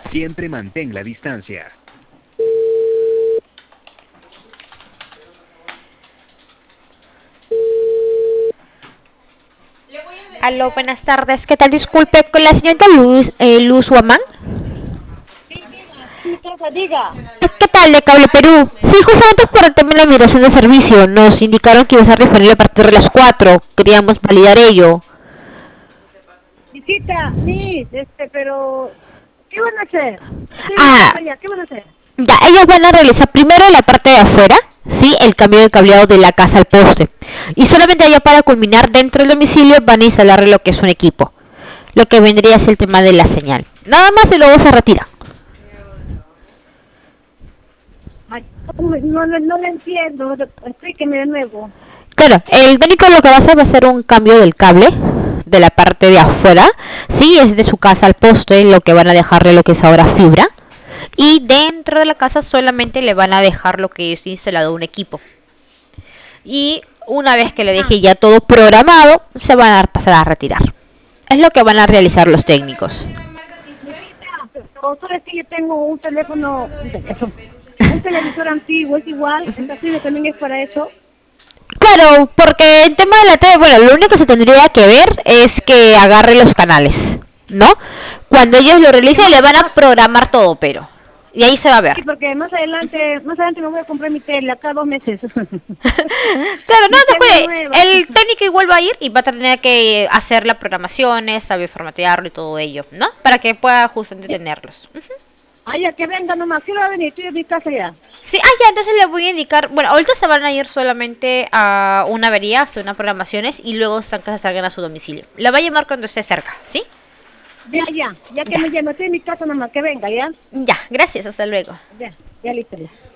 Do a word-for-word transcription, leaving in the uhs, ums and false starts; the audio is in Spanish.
Siempre mantén la distancia. Aló, buenas tardes. ¿Qué tal? Disculpe, con la señorita Luz, eh, Luz Huamán. Sí, diga, mi casa, diga. ¿Qué tal de Cable Perú? Sí, justamente por el tema de la migración de servicio. Nos indicaron que iba a estar disponible a partir de las cuatro. Queríamos validar ello. Visita, Miss, este, pero, ¿qué van a hacer? Estoy en mi Ah, casa ya, ¿qué van a hacer? ya, ellos van a realizar primero la parte de afuera, sí, el cambio de cableado de la casa al poste. Y solamente allá para culminar dentro del domicilio van a instalar lo que es un equipo. Lo que vendría es el tema de la señal. Nada más y luego se retira. Ay, no, no, no, no lo entiendo, explíqueme de nuevo. Claro, el técnico lo que va a hacer va a ser un cambio del cable de la parte de afuera. Sí, es de su casa al poste, lo que van a dejarle lo que es ahora fibra. Y dentro de la casa solamente le van a dejar lo que es instalado un equipo. Y una vez que le Ah, deje ya todo programado, se van a pasar a retirar. Es lo que van a realizar los técnicos. señorita, pero sabes que yo tengo un teléfono, un teléfono, un televisor antiguo, es igual, esta sirve también es para eso. Claro, porque el tema de la tele, bueno, lo único que se tendría que ver es que agarre los canales, ¿no? Cuando ellos lo Porque realicen más, le van a más, programar todo, pero. Y ahí se va a ver. sí, porque más adelante, más adelante me voy a comprar mi tele, acá dos meses. Claro, no Mi se tele puede. nueva. El técnico igual va a ir y va a tener que hacer las programaciones, saber formatearlo y todo ello, ¿no? Para que pueda justamente tenerlos. Ujú. Ay, ya que venga nomás, ¿qué va a venir? Estoy en mi casa ya. Sí, ah, ya, entonces le voy a indicar. Bueno, ahorita se van a ir solamente a una avería, a hacer unas programaciones y luego están que se salgan a su domicilio. La va a llamar cuando esté cerca, ¿sí? Ya, ya, ya que Ya, me llame, estoy en mi casa nomás, que venga, ¿ya? ya, gracias, hasta luego. Ya, ya listo ya.